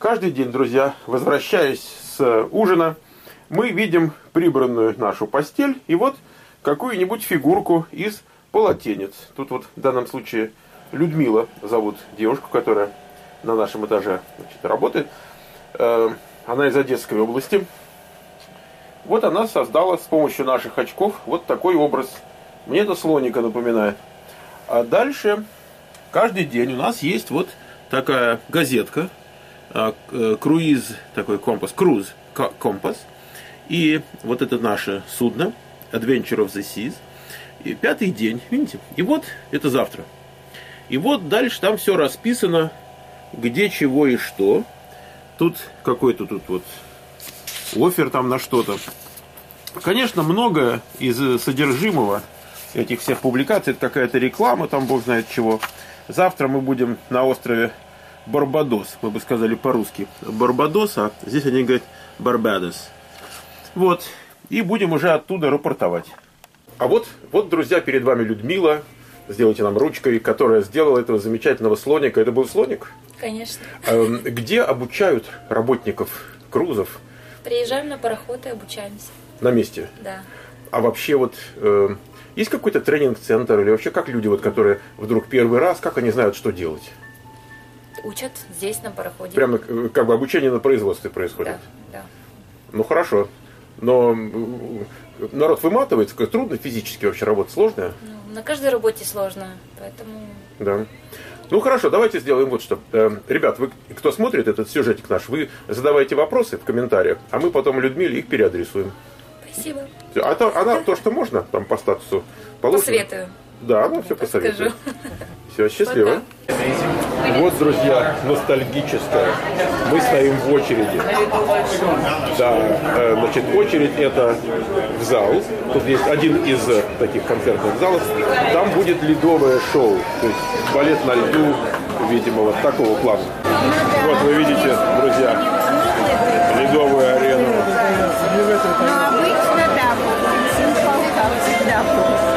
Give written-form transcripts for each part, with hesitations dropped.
Каждый день, друзья, возвращаясь с ужина, мы видим прибранную нашу постель и вот какую-нибудь фигурку из полотенец. Тут вот в данном случае Людмила зовут девушку, которая на нашем этаже, значит, работает. Она из Одесской области. Вот она создала с помощью наших очков вот такой образ. Мне это слоника напоминает. А дальше каждый день у нас есть вот такая газетка, круиз, такой компас, компас. И вот это наше судно, Adventure of the Seas. И 5-й день, видите? И вот это завтра. И вот дальше там все расписано, где, чего и что. Тут какой-то тут вот оффер там на что-то. Конечно, многое из содержимого этих всех публикаций, это какая-то реклама, там бог знает чего. Завтра мы будем на острове Барбадос, мы бы сказали по-русски Барбадос, а здесь они говорят Барбадос. Вот, и будем уже оттуда рапортовать. А вот, друзья, перед вами Людмила, сделайте нам ручкой, которая сделала этого замечательного слоника. Это был слоник? Конечно. Где обучают работников крузов? Приезжаем на пароход и обучаемся. На месте? Да. А вообще вот есть какой-то тренинг-центр или вообще как люди, вот, которые вдруг первый раз, как они знают, что делать? Учат здесь, на пароходе. Прямо как бы обучение на производстве происходит? Да. Ну хорошо. Но народ выматывается, трудно физически вообще работать, сложно? На каждой работе сложно, поэтому... Да. Ну хорошо, давайте сделаем вот что. Ребят, вы, кто смотрит этот сюжетик наш, вы задавайте вопросы в комментариях, а мы потом Людмиле их переадресуем. Спасибо. Она то, что можно, там по статусу положено. Посоветую. Да, она все посоветует. Все, счастливо. Пока. Вот, друзья, ностальгическая. Мы стоим в очереди. Да, значит, очередь это в зал. Тут есть один из таких концертных залов. Там будет ледовое шоу. То есть балет на льду, видимо, вот такого плана. Вот вы видите, друзья, ледовую арену. Но обычно, да, всегда.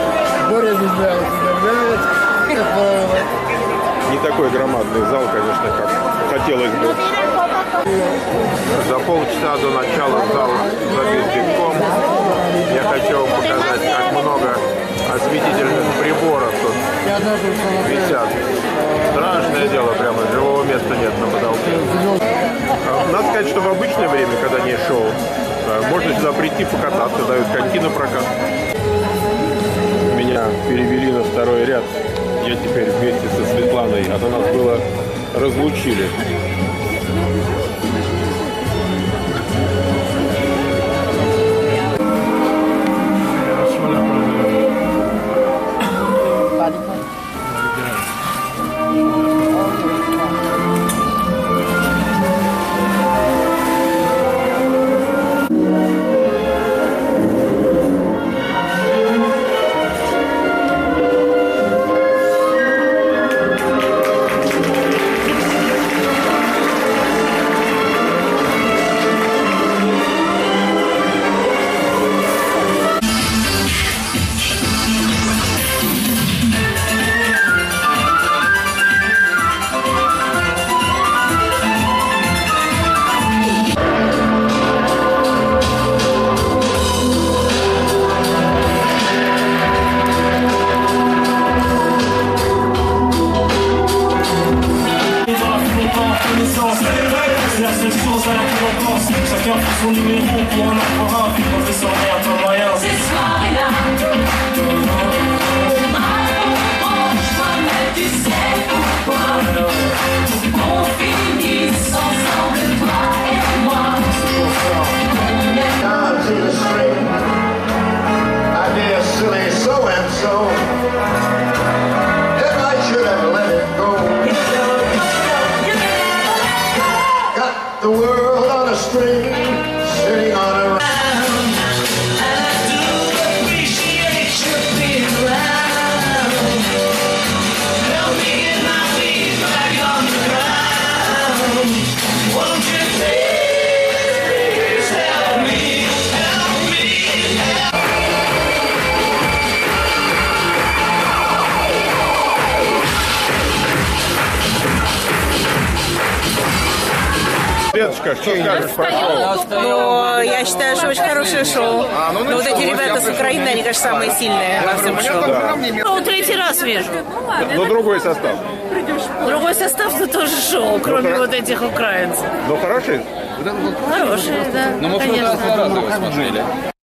Не такой громадный зал, конечно, как хотелось бы. За полчаса до начала зал забит битком. Я хочу вам показать, как много осветительных приборов тут висят. Страшное дело, прямо живого места нет на потолке. Надо сказать, что в обычное время, когда не шоу, можно сюда прийти покататься, дают коньки на прокат. Меня перевели на второй ряд. Я теперь вместе со Светланой, а то нас было разлучили. The world on a string, sitting on a Светочка, что скажешь про шоу? Но я считаю, что очень хорошее шоу. Но вот эти ребята с Украины, они, конечно, самые сильные во всем шоу. Ну, третий раз вижу. Но другой состав. Другой состав, но тоже шоу, кроме вот этих украинцев. Ну, хороший? Хорошие, да. Но мы в прошлый раз его смотрели.